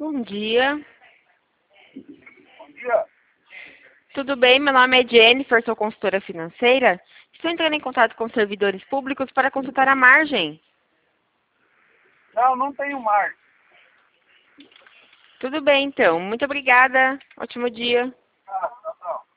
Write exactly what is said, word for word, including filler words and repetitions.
Bom dia. Bom dia. Tudo bem? Meu nome é Jennifer, sou consultora financeira. Estou entrando em contato com servidores públicos para consultar a margem. Não, não tenho mar. Tudo bem, então. Muito obrigada. Ótimo dia. Ah.